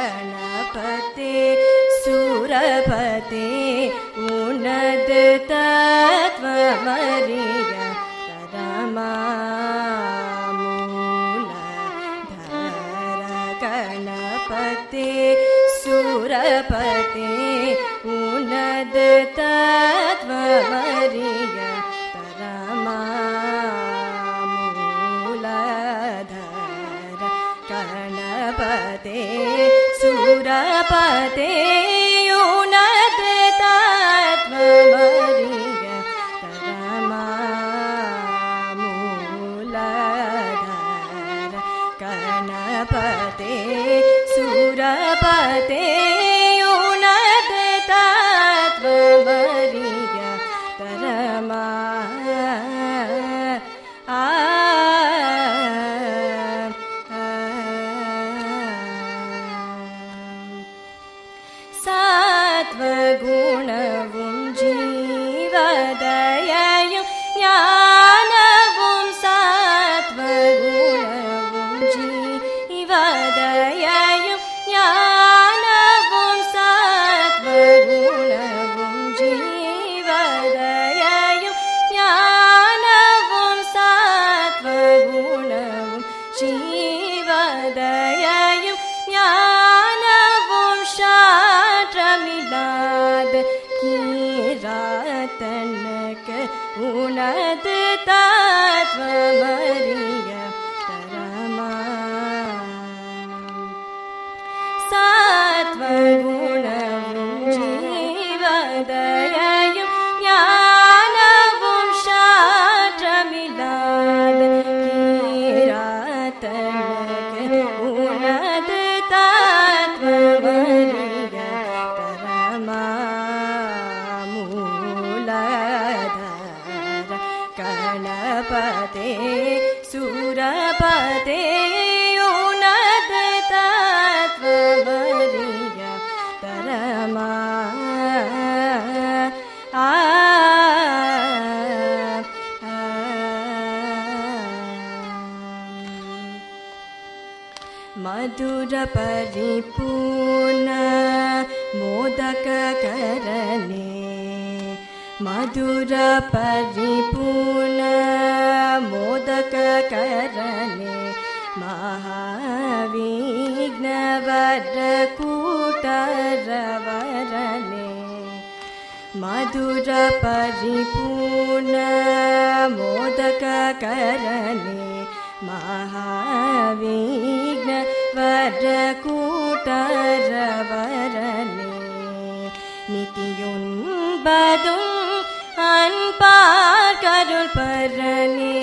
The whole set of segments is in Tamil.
गणपते सुरपते उन्नत तत्त्वमरिय तरमामूलधर गणपते सुरपते उन्नत तत्त्वमरिय तरमामूलधर गणपते सुरपते उन्नत तत्त्वमरिय तरमामूलधर गणपते सुरपते उन्नत तत्त्वमरिय तरमा சத்வகுணவும் ஜீவதயையும் ஞானவும் சத்வகுணவும் ஜீவதயையும் ஞானவும் சத்வகுணவும் ஜீவதயையும் ஞானவும் சத்வகுணவும் ஜீவதயையும் ஞானவும் ஷாற்றமில்லாத கீராத்தனக்கு உனது தத்வமறிய தரமா சத்வகுணவும் ஜீவதயையும் ஞானவும் ஷாற்றமில்லாத கீராத்தனக்கு உனது தத்வமறிய மூலதர கணபதே சுரபதே உனத தத்வமறிய தரமா मधुर परिपूर्ण मोदक करने मधुर परिपूर्ण मोदक करने महाविघ्न वरकूटरवरने मधुर परिपूर्ण मोदक करने महाविघ्न वरकूटरवरने நிதியுன்பதும் அன்பார் கருள் பரனே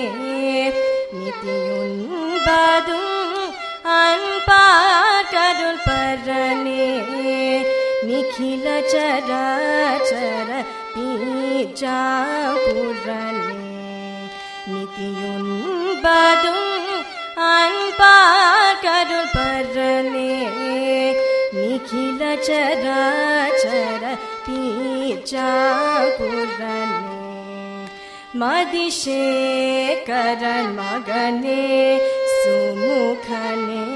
நிதியுன்பதும் அன்பார் கருள் பரனே நிகில சராச்சர பீஜாபுரனே நிதியுன்பதும் அன்பார் கருள் பரனே நிகில சராச்சர பீஜாபுரனே மதிஷேகரன் மகனே சுமுகனே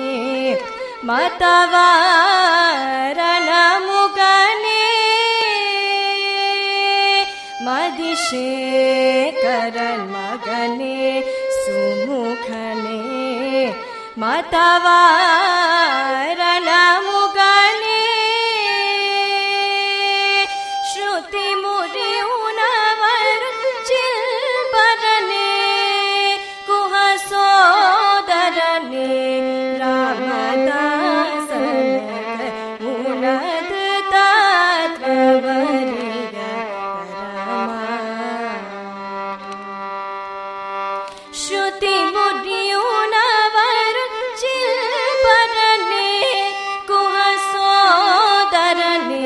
மதவாரண முகனே மதிஷேகரன் மகனே சுமுகனே மதவாரண முகனே ஸ்ருதி முரி உணவர் சில்பரனே குஹசோதரனே ராமதாசனக உனது தத்வமறிய தரமா ஸ்ருதி முரி உணவர் சில்பரனே குஹசோதரனே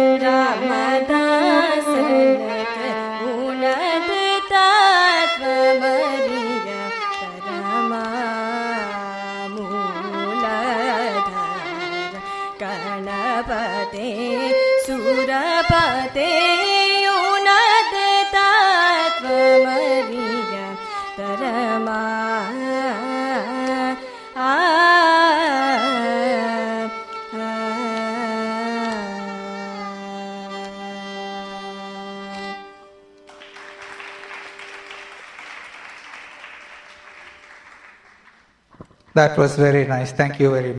ராமதாசனக உனது தத்வமறிய தரமா மூலதர கணபதே சுரபதே உனத தத்வமறிய தரமா ஆ That was very nice. Thank you very much.